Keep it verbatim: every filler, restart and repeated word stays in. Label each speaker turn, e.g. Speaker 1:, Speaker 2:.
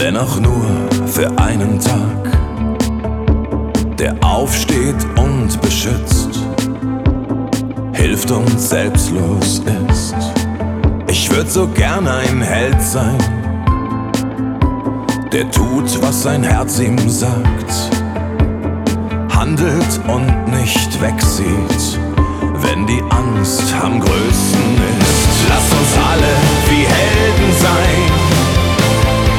Speaker 1: wenn auch nur für einen Tag, der aufsteht und beschützt, hilft und selbstlos ist. Ich würd so gern ein Held sein, der tut, was sein Herz ihm sagt, handelt und nicht wegsieht, wenn die Angst am größten ist. Lass uns alle wie Helden sein,